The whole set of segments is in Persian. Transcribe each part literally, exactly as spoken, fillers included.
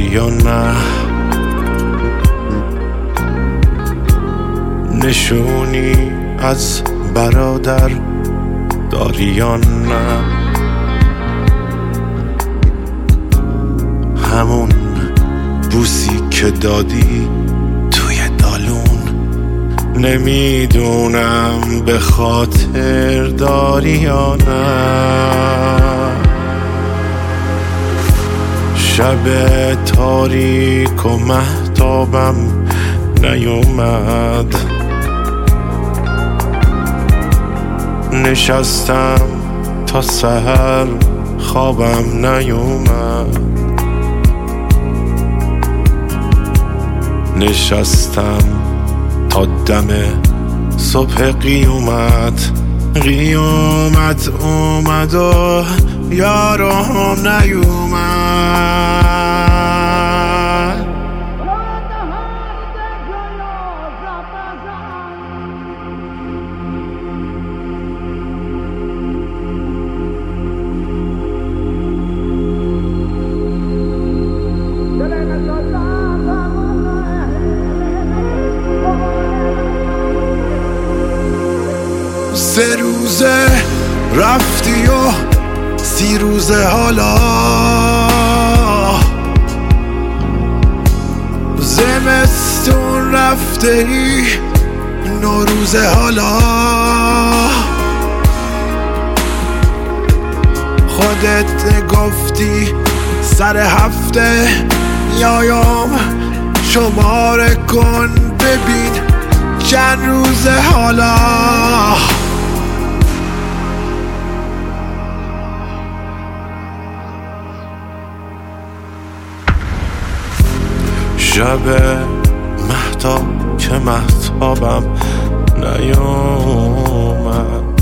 یا نه؟ نشونی از برادر داری یا نه؟ همون بوسی که دادی توی دالون، نمیدونم به خاطر داری یا نه؟ شب تاریک و مهتابم نیومد، نشستم تا سحر خوابم نیومد، نشستم تا دم صبح قیامت. قیامت اومد و یارم نیومد. سه روزه رفتی و سی روزه حالا، زمستون رفته ای نوروزه حالا. خودت گفتی سر هفته میایم شماره کن ببین چند روزه حالا. شب مهتاب که مهتابم نیومد،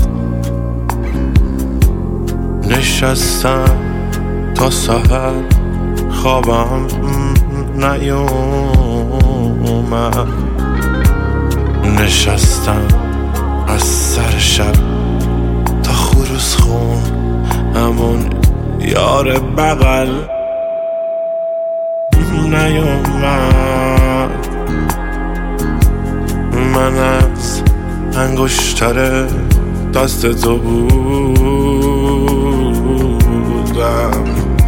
نشستم تا سحر خوابم نیومد، نشستم از سر شب تا خروس خون همون یار بغل نیومد. من از انگشتر دست تو بودم،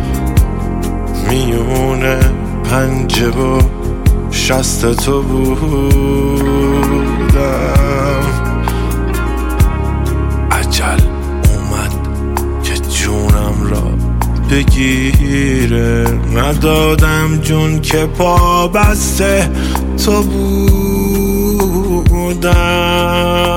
میونه پنجه و شست تو بودم. عجل اومد که جونم را بگیره، ندادم جون که پا بسته تو بودم.